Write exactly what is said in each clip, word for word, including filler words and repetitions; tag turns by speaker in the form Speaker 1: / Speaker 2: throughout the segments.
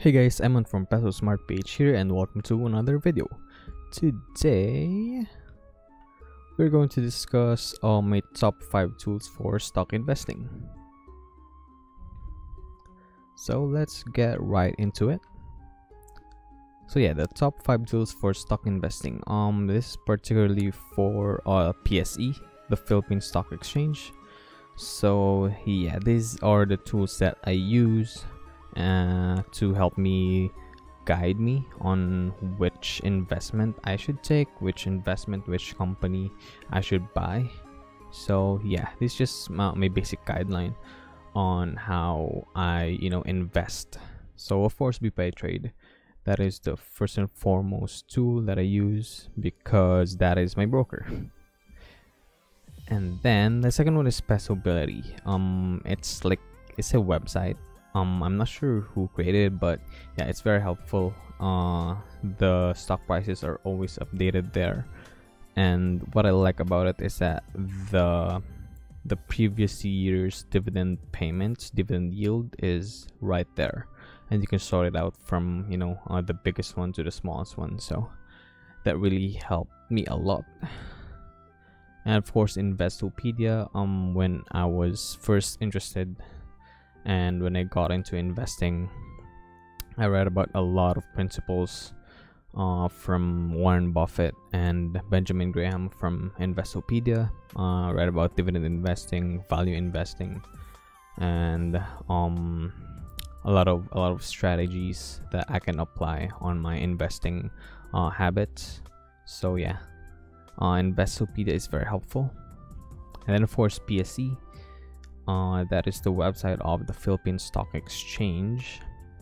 Speaker 1: Hey guys, Emon from Peso Smart Page here and welcome to another video. Today, we're going to discuss uh, my top five tools for stock investing. So let's get right into it. So yeah, the top five tools for stock investing. Um, this is particularly for uh, P S E, the Philippine Stock Exchange. So yeah, these are the tools that I use uh, to help me guide me on which investment I should take, which investment, which company I should buy. So yeah, this is just my, my basic guideline on how I, you know, invest. So of course, B P I Trade, that is the first and foremost tool that I use because that is my broker. And then the second one is Pesobility. Um, it's like it's a website. Um, I'm not sure who created it, but yeah, it's very helpful. Uh, the stock prices are always updated there, and what I like about it is that the the previous year's dividend payments, dividend yield is right there, and you can sort it out from you know uh, the biggest one to the smallest one. So that really helped me a lot. And of course, Investopedia. Um, when I was first interested, and when I got into investing, I read about a lot of principles uh, from Warren Buffett and Benjamin Graham from Investopedia. Uh, read about dividend investing, value investing, and um, a lot of a lot of strategies that I can apply on my investing uh, habits. So yeah. Uh, Investopedia is very helpful. And then of course P S E, uh, that is the website of the Philippine Stock Exchange.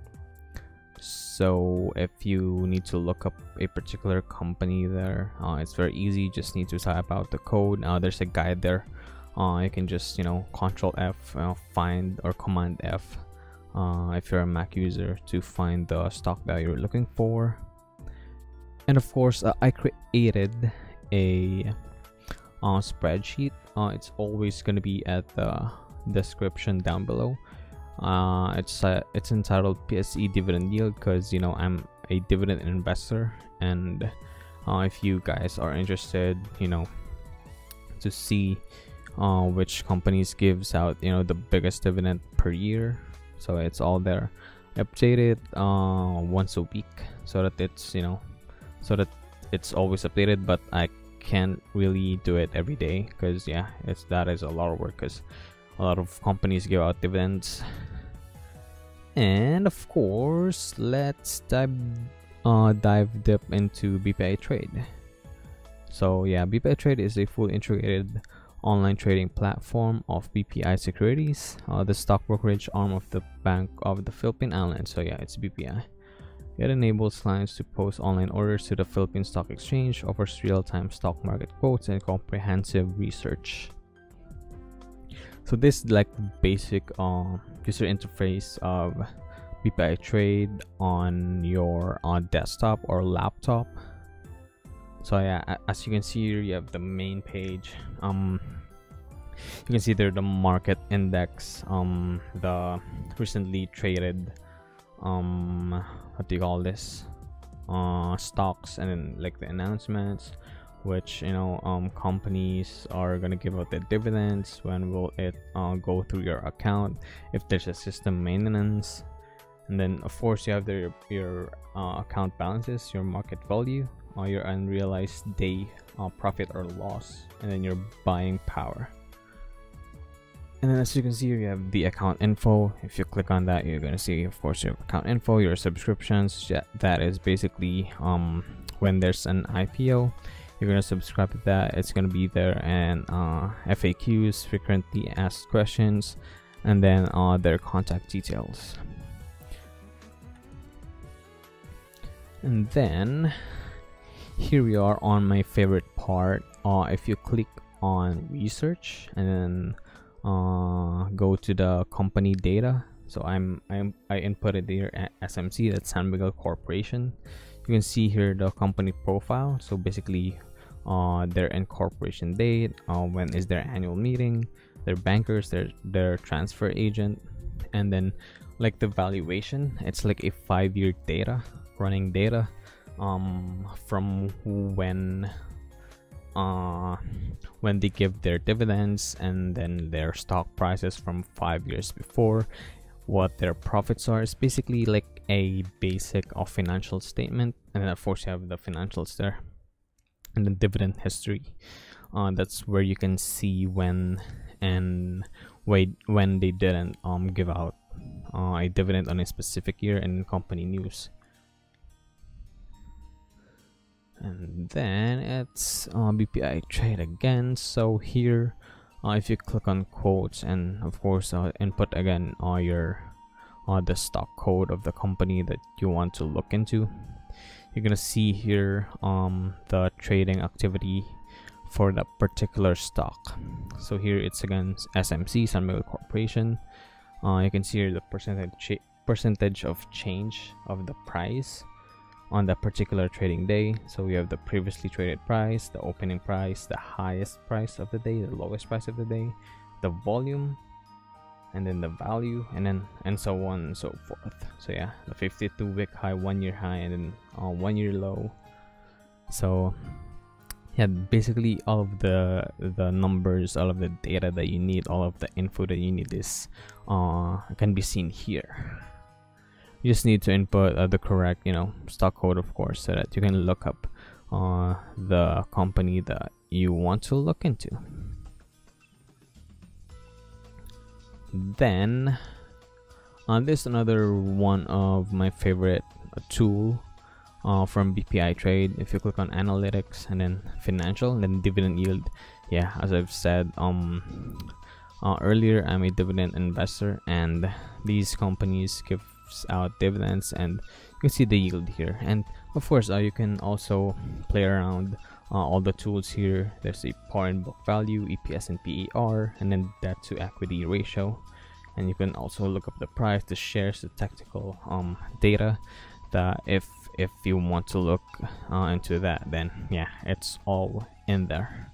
Speaker 1: So if you need to look up a particular company there, uh, it's very easy. You just need to type out the code. Uh, there's a guide there. Uh, you can just you know Control F, uh, find, or Command F uh, if you're a Mac user to find the stock that you're looking for. And of course, uh, I created a uh, spreadsheet. Uh, it's always going to be at the description down below. Uh, it's uh, it's entitled P S E Dividend Yield because you know I'm a dividend investor, and uh, if you guys are interested, you know, to see uh, which companies gives out you know the biggest dividend per year, so it's all there. I update it uh, once a week so that it's you know so that it's always updated, but I can't really do it every day because yeah, it's that is a lot of work because a lot of companies give out dividends. And of course, let's dive uh dive deep into B P I Trade. So yeah, B P I Trade is a fully integrated online trading platform of B P I Securities, uh, the stock brokerage arm of the Bank of the Philippine Islands. So yeah, it's B P I. It enables clients to post online orders to the Philippine Stock Exchange, offers real-time stock market quotes, and comprehensive research. So this is like the basic uh, user interface of B P I Trade on your uh, desktop or laptop. So yeah, as you can see here, you have the main page. Um, you can see there the market index, um, the recently traded um what do you call this uh stocks, and then like the announcements, which you know um companies are gonna give out their dividends, when will it uh, go through your account, if there's a system maintenance, and then of course you have the, your uh, account balances, your market value, or your unrealized day uh, profit or loss, and then your buying power. And then as you can see here, you have the account info. If you click on that, you're going to see, of course, your account info, your subscriptions. Yeah, that is basically um, when there's an I P O, you're going to subscribe to that. It's going to be there, and uh, F A Qs, frequently asked questions, and then uh, their contact details. And then here we are on my favorite part. Uh, if you click on research and then uh go to the company data, so i'm i'm I inputted here at S M C, that's San Miguel Corporation. You can see here the company profile, so basically uh their incorporation date, uh when is their annual meeting, their bankers, their their transfer agent, and then like the valuation, it's like a five-year data running data um from when uh when they give their dividends, and then their stock prices from five years before, what their profits are. It's basically like a basic of financial statement, and then of course you have the financials there, and then dividend history. Uh, that's where you can see when and wait when they didn't um give out uh, a dividend on a specific year, and company news. And then it's uh, B P I trade again. So here uh, if you click on quotes, and of course uh, input again uh, your uh, the stock code of the company that you want to look into, you're gonna see here um the trading activity for that particular stock. So here it's again S M C, Sun Mega Corporation. Uh, you can see here the percentage percentage of change of the price on that particular trading day. So we have the previously traded price, the opening price, the highest price of the day, the lowest price of the day, the volume, and then the value, and then and so on and so forth. So yeah, the fifty-two week high, one year high, and then uh, one year low. So yeah, basically all of the the numbers, all of the data that you need, all of the info that you need is uh can be seen here. You just need to input uh, the correct, you know, stock code, of course, so that you can look up uh, the company that you want to look into. Then, uh, this is another one of my favorite uh, tool uh, from B P I Trade. If you click on analytics and then financial, and then dividend yield. Yeah, as I've said um uh, earlier, I'm a dividend investor, and these companies give out dividends, and you can see the yield here. And of course uh, you can also play around uh, all the tools here. There's a par and book value, E P S and P E R, and then debt to equity ratio. And you can also look up the price, the shares, the technical um data, that if if you want to look uh, into that, then yeah, it's all in there.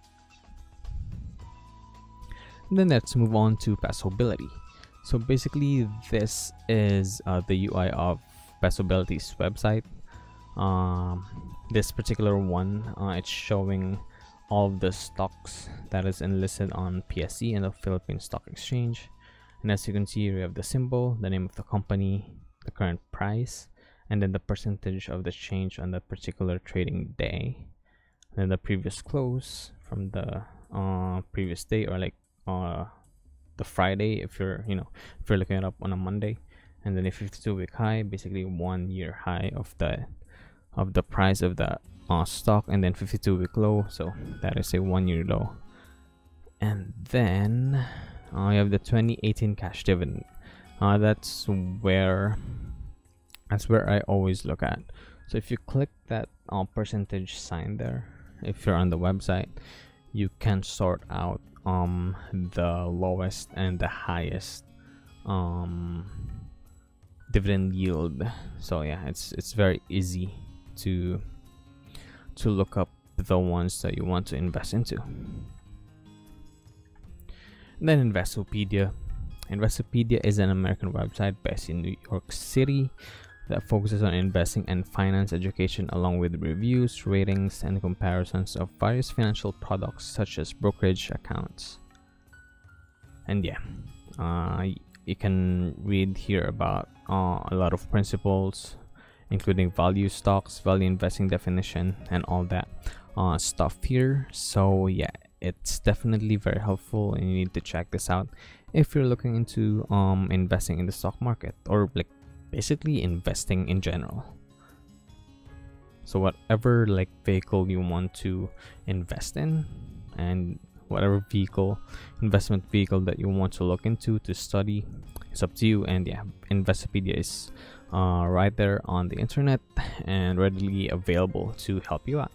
Speaker 1: And then let's move on to Pesobility. So basically this is uh, the U I of Pesobility's website. Um, this particular one, uh, it's showing all of the stocks that is enlisted on P S E and the Philippine Stock Exchange. And as you can see, we have the symbol, the name of the company, the current price, and then the percentage of the change on that particular trading day. And then the previous close from the uh, previous day, or like uh, the Friday if you're you know if you're looking it up on a Monday, and then a fifty-two week high, basically one year high of the of the price of the uh, stock, and then fifty-two week low, so that is a one year low. And then uh, you have the twenty eighteen cash dividend. Uh, that's where that's where I always look at. So if you click that uh, percentage sign there, if you're on the website, you can sort out um the lowest and the highest um dividend yield. So yeah, it's it's very easy to to look up the ones that you want to invest into. And then Investopedia. Investopedia is an American website based in New York City that focuses on investing and finance education, along with reviews, ratings, and comparisons of various financial products such as brokerage accounts. And yeah, uh, you can read here about uh, a lot of principles, including value stocks, value investing definition, and all that uh, stuff here. So yeah, it's definitely very helpful, and you need to check this out if you're looking into um investing in the stock market, or like basically investing in general. So whatever like vehicle you want to invest in, and whatever vehicle investment vehicle that you want to look into to study, it's up to you. And yeah, Investopedia is uh, right there on the internet and readily available to help you out.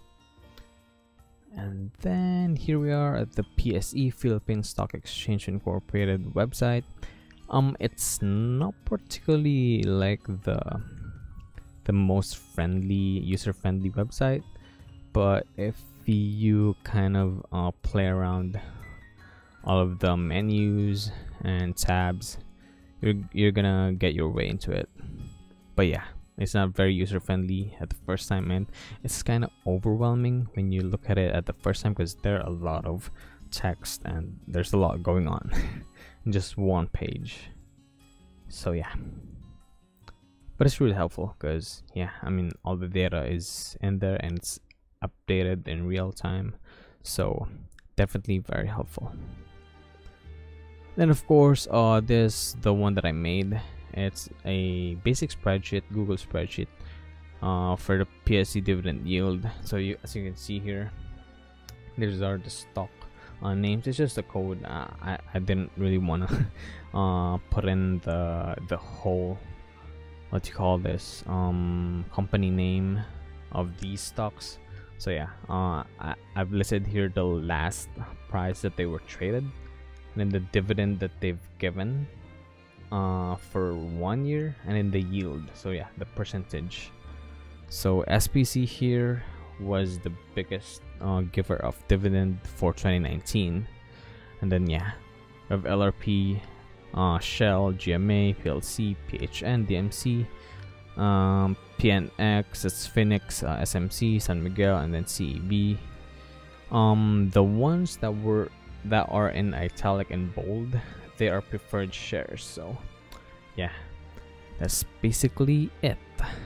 Speaker 1: And then here we are at the P S E, Philippine Stock Exchange Incorporated website. Um, it's not particularly like the the most friendly, user-friendly website, but if you kind of uh, play around all of the menus and tabs, you're you're gonna get your way into it. But yeah, it's not very user friendly at the first time, and it's kind of overwhelming when you look at it at the first time, because there are a lot of text and there's a lot going on in just one page. So yeah, but it's really helpful because yeah, I mean, all the data is in there and it's updated in real time, so definitely very helpful. Then of course, uh this the one that I made. It's a basic spreadsheet, Google spreadsheet, uh, for the P S E dividend yield. So you, as you can see here, these are the stock uh, names. It's just a code. Uh, I I didn't really wanna uh, put in the the whole, what do you call this, um company name of these stocks. So yeah, uh, I I've listed here the last price that they were traded, and then the dividend that they've given uh for one year, and in the yield. So yeah, the percentage. So S P C here was the biggest uh, giver of dividend for twenty nineteen, and then yeah, we have L R P, uh, Shell, G M A, P L C, P H N, D M C, um, P N X, it's Phoenix, uh, S M C, San Miguel, and then C E B. Um, the ones that were that are in italic and bold, they are preferred shares. So yeah, that's basically it.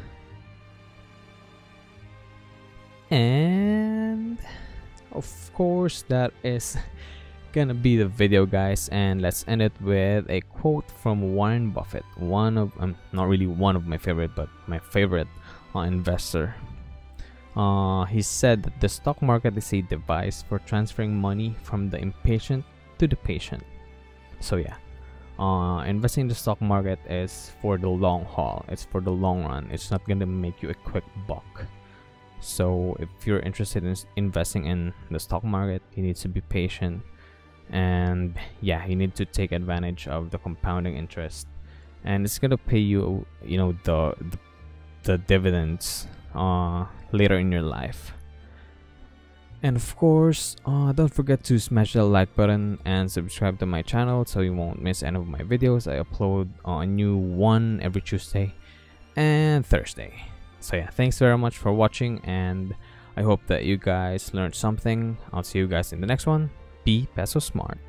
Speaker 1: And of course, that is gonna be the video, guys, and let's end it with a quote from Warren Buffett, one of um, not really one of my favorite, but my favorite uh, investor. Uh, he said that the stock market is a device for transferring money from the impatient to the patient. So yeah, uh, investing in the stock market is for the long haul. It's for the long run. It's not gonna make you a quick buck. So if you're interested in investing in the stock market, you need to be patient, and yeah, you need to take advantage of the compounding interest, and it's gonna pay you, you know, the the, the dividends uh, later in your life. And of course, uh, don't forget to smash the like button and subscribe to my channel so you won't miss any of my videos. I upload uh, a new one every Tuesday and Thursday. So yeah, thanks very much for watching, and I hope that you guys learned something. I'll see you guys in the next one. Be Peso Smart.